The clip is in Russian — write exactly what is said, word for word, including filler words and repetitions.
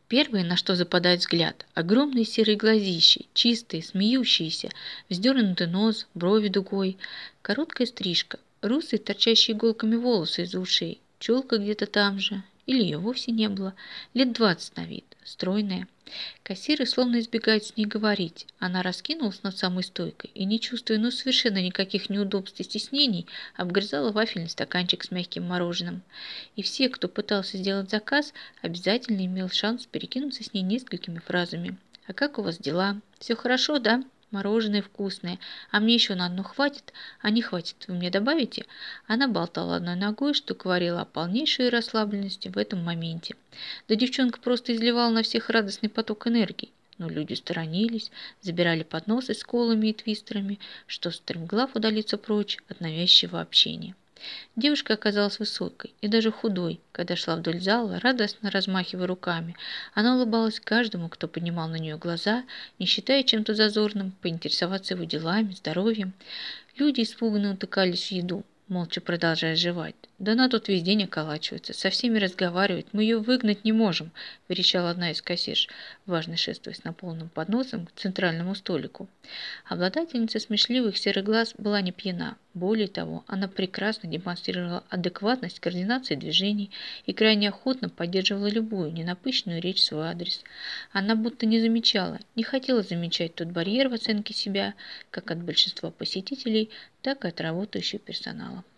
Первое, на что западает взгляд, огромные серые глазищи, чистые, смеющиеся, вздернутый нос, брови дугой, короткая стрижка, русые, торчащие иголками волосы из ушей, челка где-то там же, или ее вовсе не было, лет двадцать на вид, стройная. Кассиры словно избегают с ней говорить. Она раскинулась над самой стойкой и, не чувствуя ну совершенно никаких неудобств и стеснений, обгрызала вафельный стаканчик с мягким мороженым. И все, кто пытался сделать заказ, обязательно имел шанс перекинуться с ней несколькими фразами. «А как у вас дела? Все хорошо, да? Мороженое вкусное. А мне еще на одно хватит? А не хватит, вы мне добавите?» Она болтала одной ногой, что говорила о полнейшей расслабленности в этом моменте. Да девчонка просто изливала на всех радостный поток энергии. Но люди сторонились, забирали подносы с колами и твистерами, что стремглав удалиться прочь от навязчивого общения. Девушка оказалась высокой и даже худой, когда шла вдоль зала, радостно размахивая руками. Она улыбалась каждому, кто поднимал на нее глаза, не считая чем-то зазорным, поинтересоваться его делами, здоровьем. Люди испуганно утыкались в еду, молча продолжая жевать. «Да она тут весь день околачивается, со всеми разговаривает, мы ее выгнать не можем», – верещала одна из кассирш, важно шествуя с наполненным подносом к центральному столику. Обладательница смешливых серых глаз была не пьяна. Более того, она прекрасно демонстрировала адекватность координации движений и крайне охотно поддерживала любую ненапыщенную речь в свой адрес. Она будто не замечала, не хотела замечать тот барьер в оценке себя, как от большинства посетителей, так и от работающего персонала.